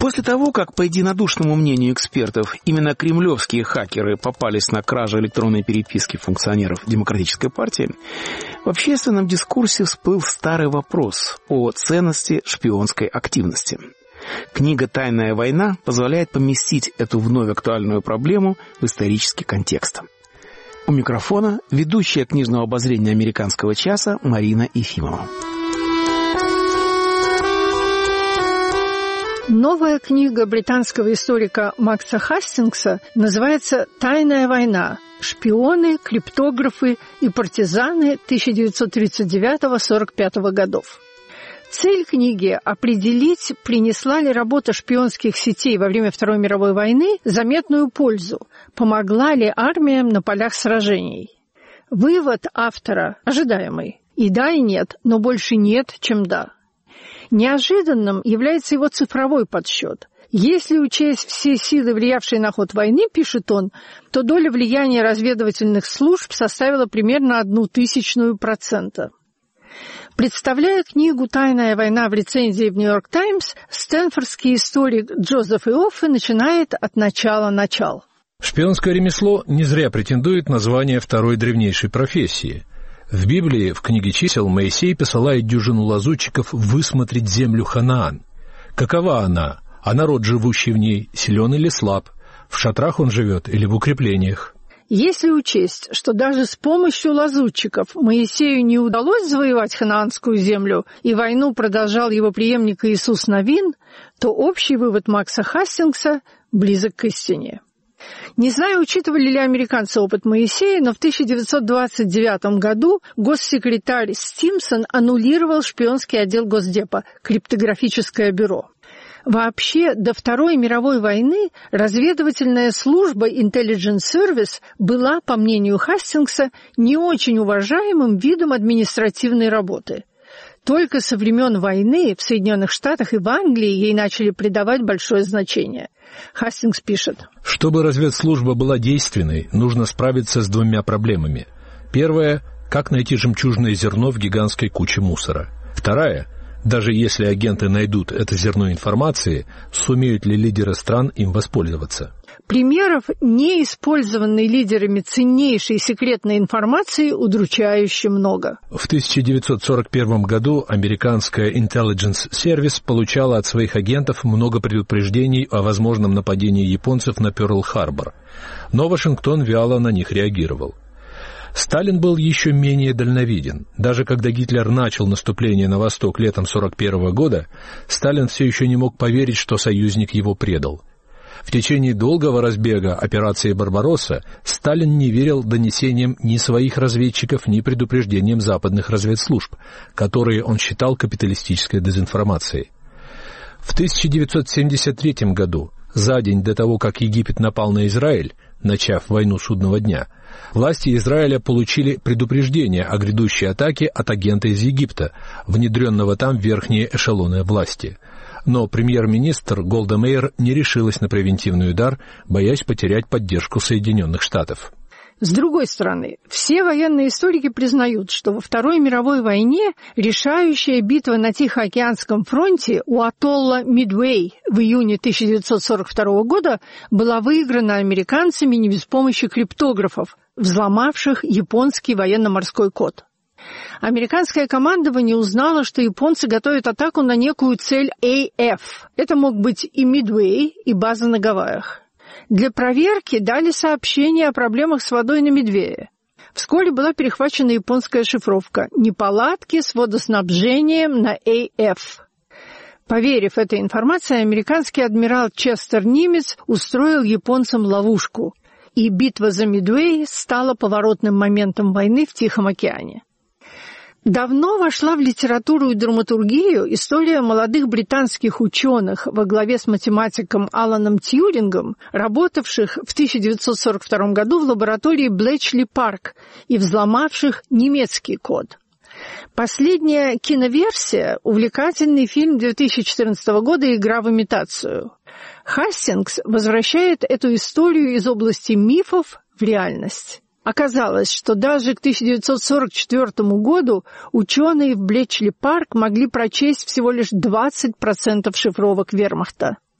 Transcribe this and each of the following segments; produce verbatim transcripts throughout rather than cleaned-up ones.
После того, как, по единодушному мнению экспертов, именно кремлевские хакеры попались на кражу электронной переписки функционеров Демократической партии, в общественном дискурсе всплыл старый вопрос о ценности шпионской активности. Книга «Тайная война» позволяет поместить эту вновь актуальную проблему в исторический контекст. У микрофона ведущая книжного обозрения «Американского часа» Марина Ефимова. Новая книга британского историка Макса Хастингса называется «Тайная война. Шпионы, криптографы и партизаны тысяча девятьсот тридцать девятого — сорок пятого годов». Цель книги – определить, принесла ли работа шпионских сетей во время Второй мировой войны заметную пользу, помогла ли армиям на полях сражений. Вывод автора ожидаемый. И да, и нет, но больше нет, чем да. Неожиданным является его цифровой подсчет. Если учесть все силы, влиявшие на ход войны, пишет он, то доля влияния разведывательных служб составила примерно одну тысячную процента. Представляя книгу «Тайная война» в рецензии в «Нью-Йорк Таймс», стэнфордский историк Джозеф Иоффе начинает от начала-начал. Шпионское ремесло не зря претендует на звание второй древнейшей профессии. В Библии, в книге чисел, Моисей посылает дюжину лазутчиков высмотреть землю Ханаан. Какова она? А народ, живущий в ней, силен или слаб? В шатрах он живет или в укреплениях? Если учесть, что даже с помощью лазутчиков Моисею не удалось завоевать ханаанскую землю, и войну продолжал его преемник Иисус Навин, то общий вывод Макса Хастингса близок к истине. Не знаю, учитывали ли американцы опыт Моисея, но в тысяча девятьсот двадцать девятом году госсекретарь Стимсон аннулировал шпионский отдел Госдепа, криптографическое бюро. Вообще, до Второй мировой войны разведывательная служба Intelligence Service была, по мнению Хастингса, не очень уважаемым видом административной работы. Только со времен войны в Соединенных Штатах и в Англии ей начали придавать большое значение. Хастингс пишет: «Чтобы разведслужба была действенной, нужно справиться с двумя проблемами. Первая – как найти жемчужное зерно в гигантской куче мусора. Вторая – даже если агенты найдут это зерно информации, сумеют ли лидеры стран им воспользоваться?» Примеров неиспользованной лидерами ценнейшей секретной информации удручающе много. В тысяча девятьсот сорок первом году американская Intelligence Service получала от своих агентов много предупреждений о возможном нападении японцев на Пёрл-Харбор, но Вашингтон вяло на них реагировал. Сталин был еще менее дальновиден. Даже когда Гитлер начал наступление на восток летом сорок первого года, Сталин все еще не мог поверить, что союзник его предал. В течение долгого разбега операции «Барбаросса» Сталин не верил донесениям ни своих разведчиков, ни предупреждениям западных разведслужб, которые он считал капиталистической дезинформацией. В тысяча девятьсот семьдесят третьем году, за день до того, как Египет напал на Израиль, начав войну судного дня, власти Израиля получили предупреждение о грядущей атаке от агента из Египта, внедренного там в верхние эшелоны власти. Но премьер-министр Голда Меир не решилась на превентивный удар, боясь потерять поддержку Соединенных Штатов. С другой стороны, все военные историки признают, что во Второй мировой войне решающая битва на Тихоокеанском фронте у атолла Мидуэй в июне тысяча девятьсот сорок второго года была выиграна американцами не без помощи криптографов, взломавших японский военно-морской код. Американское командование узнало, что японцы готовят атаку на некую цель эй эф. Это мог быть и Мидуэй, и база на Гавайях. Для проверки дали сообщение о проблемах с водой на Медвее. Вскоре была перехвачена японская шифровка «Неполадки с водоснабжением на эй эф». Поверив этой информации, американский адмирал Честер Нимец устроил японцам ловушку, и битва за Мидуэй стала поворотным моментом войны в Тихом океане. Давно вошла в литературу и драматургию история молодых британских ученых во главе с математиком Аланом Тьюрингом, работавших в тысяча девятьсот сорок втором году в лаборатории Блэчли-Парк и взломавших немецкий код. Последняя киноверсия – увлекательный фильм две тысячи четырнадцатого года «Игра в имитацию». Хастингс возвращает эту историю из области мифов в реальность. Оказалось, что даже к тысяча девятьсот сорок четвёртому году ученые в Блэчли-Парк могли прочесть всего лишь двадцать процентов шифровок вермахта.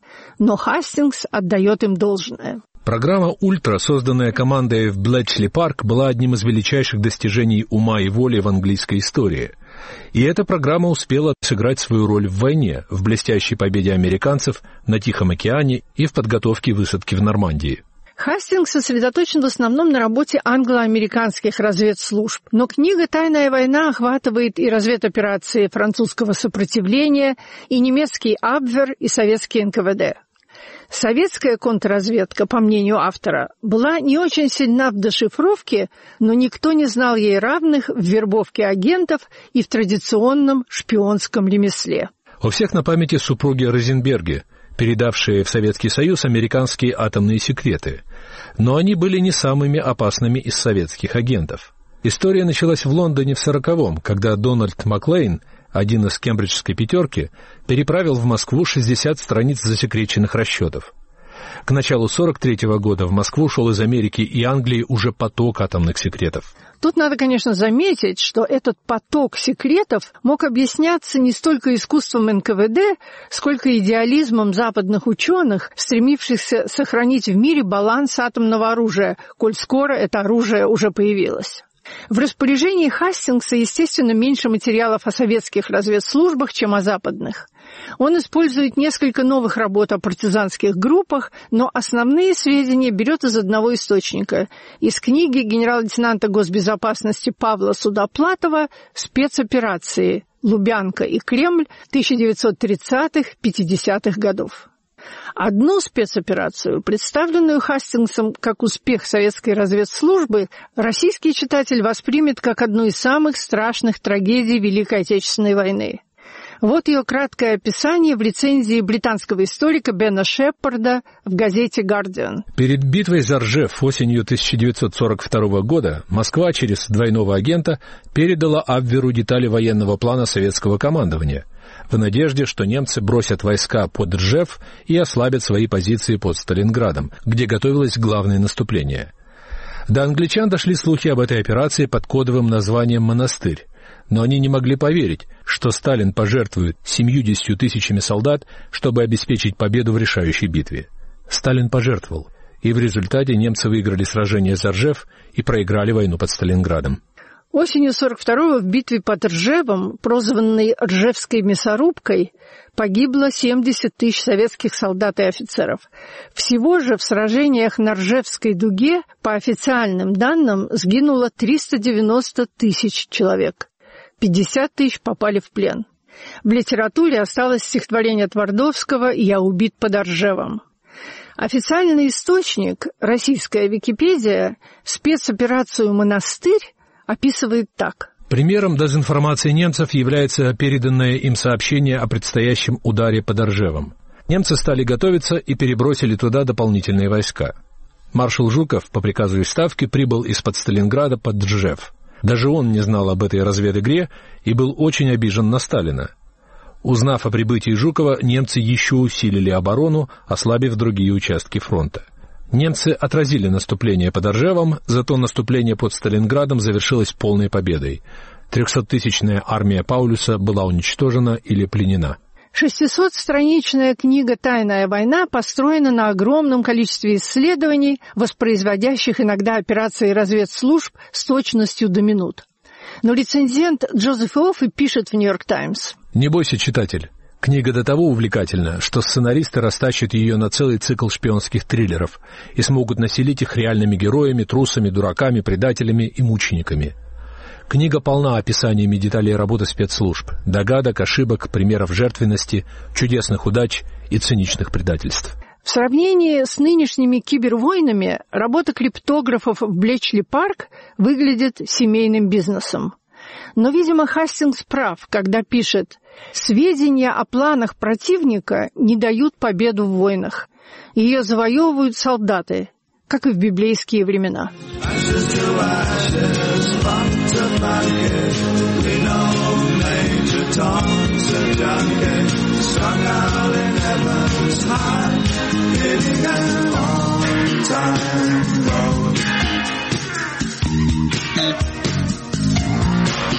но Хастингс отдает им должное. Программа «Ультра», созданная командой в Блэчли-парк, была одним из величайших достижений ума и воли в английской истории. И эта программа успела сыграть свою роль в войне, в блестящей победе американцев на Тихом океане и в подготовке высадки в Нормандии. Хастингс сосредоточен в основном на работе англо-американских разведслужб, но книга «Тайная война» охватывает и разведоперации французского сопротивления, и немецкий Абвер, и советский эн ка вэ дэ. Советская контрразведка, по мнению автора, была не очень сильна в дешифровке, но никто не знал ей равных в вербовке агентов и в традиционном шпионском ремесле. У всех на памяти супруги Розенберги, передавшие в Советский Союз американские атомные секреты. Но они были не самыми опасными из советских агентов. История началась в Лондоне в сороковом, когда Дональд Маклейн, один из кембриджской пятерки, переправил в Москву шестьдесят страниц засекреченных расчетов. К началу сорок третьего года в Москву шел из Америки и Англии уже поток атомных секретов. Тут надо, конечно, заметить, что этот поток секретов мог объясняться не столько искусством эн ка вэ дэ, сколько идеализмом западных ученых, стремившихся сохранить в мире баланс атомного оружия, коль скоро это оружие уже появилось. В распоряжении Хастингса, естественно, меньше материалов о советских разведслужбах, чем о западных. Он использует несколько новых работ о партизанских группах, но основные сведения берет из одного источника – из книги генерал-лейтенанта госбезопасности Павла Судоплатова «Спецоперации. Лубянка и Кремль тысяча девятьсот тридцатых-пятидесятых годов». Одну спецоперацию, представленную Хастингсом как успех советской разведслужбы, российский читатель воспримет как одну из самых страшных трагедий Великой Отечественной войны. Вот ее краткое описание в рецензии британского историка Бена Шепарда в газете «Гардиан». Перед битвой за Ржев осенью тысяча девятьсот сорок второго года Москва через двойного агента передала Абверу детали военного плана советского командования в надежде, что немцы бросят войска под Ржев и ослабят свои позиции под Сталинградом, где готовилось главное наступление. До англичан дошли слухи об этой операции под кодовым названием «Монастырь», но они не могли поверить, что Сталин пожертвует семьюдесятью тысячами солдат, чтобы обеспечить победу в решающей битве. Сталин пожертвовал, и в результате немцы выиграли сражение за Ржев и проиграли войну под Сталинградом. Осенью сорок второго в битве под Ржевом, прозванной Ржевской мясорубкой, погибло семьдесят тысяч советских солдат и офицеров. Всего же в сражениях на Ржевской дуге, по официальным данным, сгинуло триста девяносто тысяч человек. пятьдесят тысяч попали в плен. В литературе осталось стихотворение Твардовского «Я убит под Ржевом». Официальный источник, российская Википедия, спецоперацию «Монастырь» описывает так. Примером дезинформации немцев является переданное им сообщение о предстоящем ударе под Ржевом. Немцы стали готовиться и перебросили туда дополнительные войска. Маршал Жуков по приказу из Ставки прибыл из-под Сталинграда под Ржев. Даже он не знал об этой разведигре и был очень обижен на Сталина. Узнав о прибытии Жукова, немцы еще усилили оборону, ослабив другие участки фронта. Немцы отразили наступление под Ржевом, зато наступление под Сталинградом завершилось полной победой. Трехсоттысячная армия Паулюса была уничтожена или пленена. Шестисотстраничная книга «Тайная война» построена на огромном количестве исследований, воспроизводящих иногда операции разведслужб с точностью до минут. Но рецензент Джозеф Иоффе пишет в «Нью-Йорк Таймс». «Не бойся, читатель. Книга до того увлекательна, что сценаристы растащат ее на целый цикл шпионских триллеров и смогут населить их реальными героями, трусами, дураками, предателями и мучениками. Книга полна описаниями деталей работы спецслужб, догадок, ошибок, примеров жертвенности, чудесных удач и циничных предательств». В сравнении с нынешними кибервойнами работа криптографов в Блэчли-парк выглядит семейным бизнесом. Но, видимо, Хастингс прав, когда пишет: «Сведения о планах противника не дают победу в войнах. Ее завоевывают солдаты, как и в библейские времена».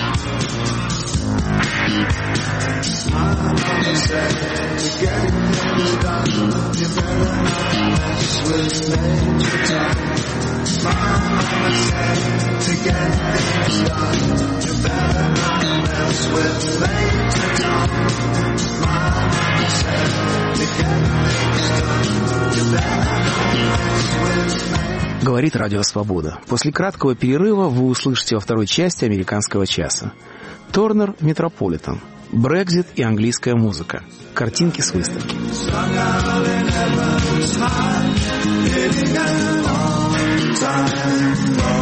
I'm on the set, getting Говорит Радио Свобода. После краткого перерыва вы услышите во второй части «Американского часа». Торнер Метрополитен, Брекзит и английская музыка. Картинки с выставки. Time